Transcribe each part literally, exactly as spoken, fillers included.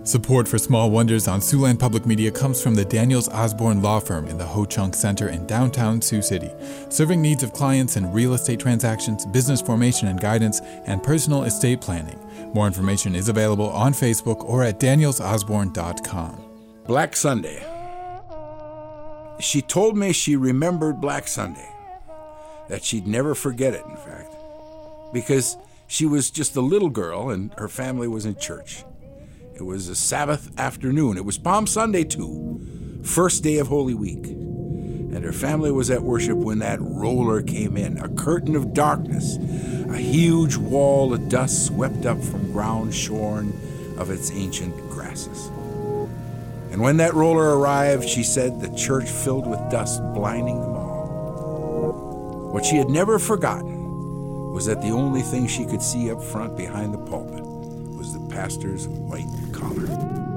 Support for Small Wonders on Siouxland Public Media comes from the Daniels Osborne Law Firm in the Ho-Chunk Center in downtown Sioux City, serving needs of clients in real estate transactions, business formation and guidance, and personal estate planning. More information is available on Facebook or at daniels osborne dot com. Black Sunday. She told me she remembered Black Sunday, that she'd never forget it, in fact, because she was just a little girl and her family was in church. It was a Sabbath afternoon. It was Palm Sunday, too, first day of Holy Week. And her family was at worship when that roller came in, a curtain of darkness, a huge wall of dust swept up from ground shorn of its ancient grasses. And when that roller arrived, she said the church filled with dust, blinding them all. What she had never forgotten was that the only thing she could see up front behind the pulpit was the pastor's white collar.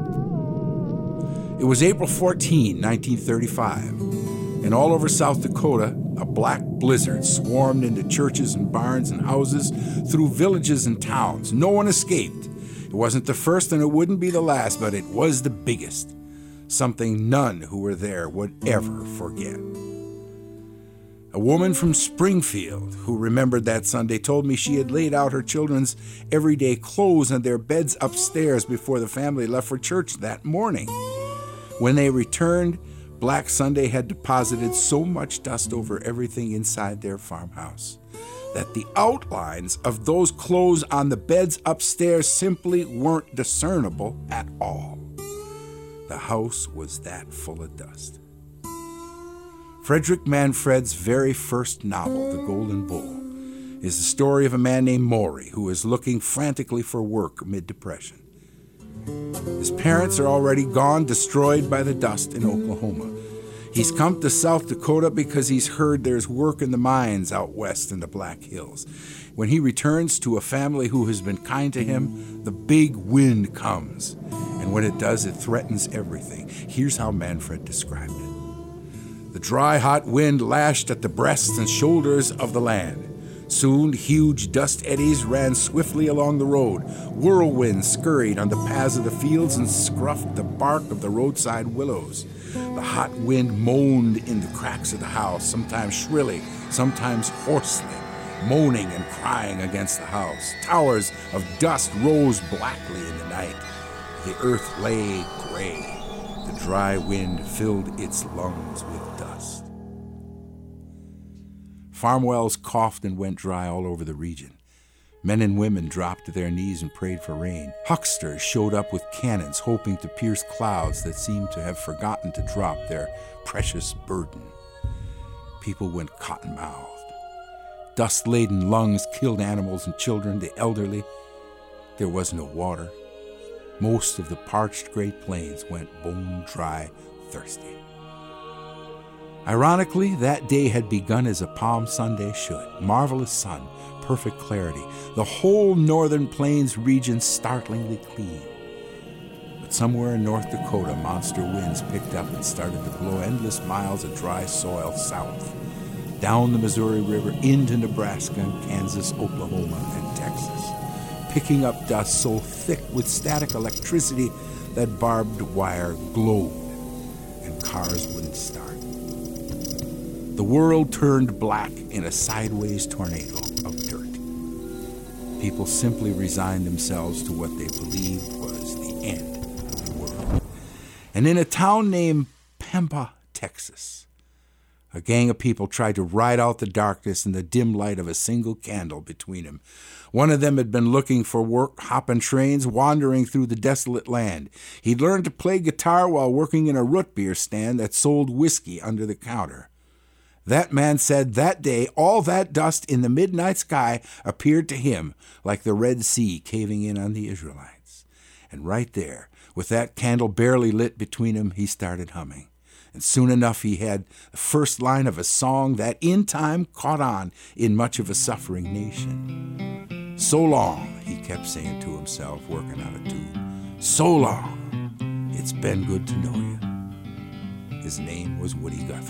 It was April fourteenth, nineteen thirty-five, and all over South Dakota, a black blizzard swarmed into churches and barns and houses, through villages and towns. No one escaped. It wasn't the first and it wouldn't be the last, but it was the biggest. Something none who were there would ever forget. A woman from Springfield who remembered that Sunday told me she had laid out her children's everyday clothes on their beds upstairs before the family left for church that morning. When they returned, Black Sunday had deposited so much dust over everything inside their farmhouse that the outlines of those clothes on the beds upstairs simply weren't discernible at all. The house was that full of dust. Frederick Manfred's very first novel, The Golden Bull, is the story of a man named Maury who is looking frantically for work mid-depression. His parents are already gone, destroyed by the dust in Oklahoma. He's come to South Dakota because he's heard there's work in the mines out west in the Black Hills. When he returns to a family who has been kind to him, the big wind comes. And when it does, it threatens everything. Here's how Manfred described it. The dry, hot wind lashed at the breasts and shoulders of the land. Soon, huge dust eddies ran swiftly along the road. Whirlwinds scurried on the paths of the fields and scruffed the bark of the roadside willows. The hot wind moaned in the cracks of the house, sometimes shrilly, sometimes hoarsely, moaning and crying against the house. Towers of dust rose blackly in the night. The earth lay gray. The dry wind filled its lungs with dust. Farm wells coughed and went dry all over the region. Men and women dropped to their knees and prayed for rain. Hucksters showed up with cannons, hoping to pierce clouds that seemed to have forgotten to drop their precious burden. People went cotton-mouthed. Dust-laden lungs killed animals and children, the elderly. There was no water. Most of the parched Great Plains went bone-dry, thirsty. Ironically, that day had begun as a Palm Sunday should. Marvelous sun, perfect clarity, the whole northern plains region startlingly clean. But somewhere in North Dakota, monster winds picked up and started to blow endless miles of dry soil south, down the Missouri River into Nebraska and Kansas, Oklahoma, and Texas, picking up dust so thick with static electricity that barbed wire glowed and cars wouldn't start. The world turned black in a sideways tornado of dirt. People simply resigned themselves to what they believed was the end of the world. And in a town named Pampa, Texas, a gang of people tried to ride out the darkness in the dim light of a single candle between them. One of them had been looking for work, hopping trains, wandering through the desolate land. He'd learned to play guitar while working in a root beer stand that sold whiskey under the counter. That man said that day all that dust in the midnight sky appeared to him like the Red Sea caving in on the Israelites. And right there, with that candle barely lit between them, he started humming. And soon enough he had the first line of a song that in time caught on in much of a suffering nation. So long, he kept saying to himself, working on a tune. So long, it's been good to know you. His name was Woody Guthrie.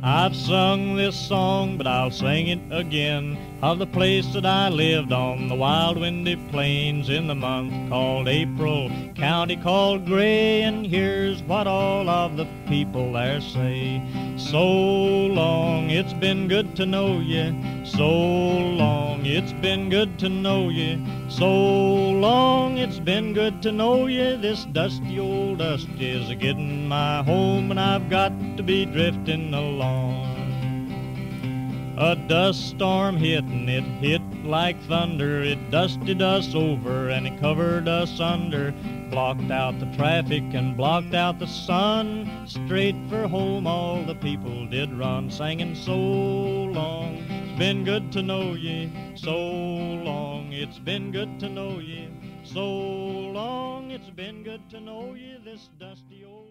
I've sung this song, but I'll sing it again, of the place that I lived on the wild windy plains in the month called April, county called Gray, and here's what all of the people there say. So long, it's been good to know you. So long, it's been good to know you. So long, it's been good to know you. This dusty old dust is a-getting my home, and I've got to be drifting along. A dust storm hit, and it hit like thunder. It dusted us over, and it covered us under. Blocked out the traffic and blocked out the sun. Straight for home all the people did run, singing so long. It's been good to know ye, so long. It's been good to know ye, so long. It's been good to know ye, this dusty old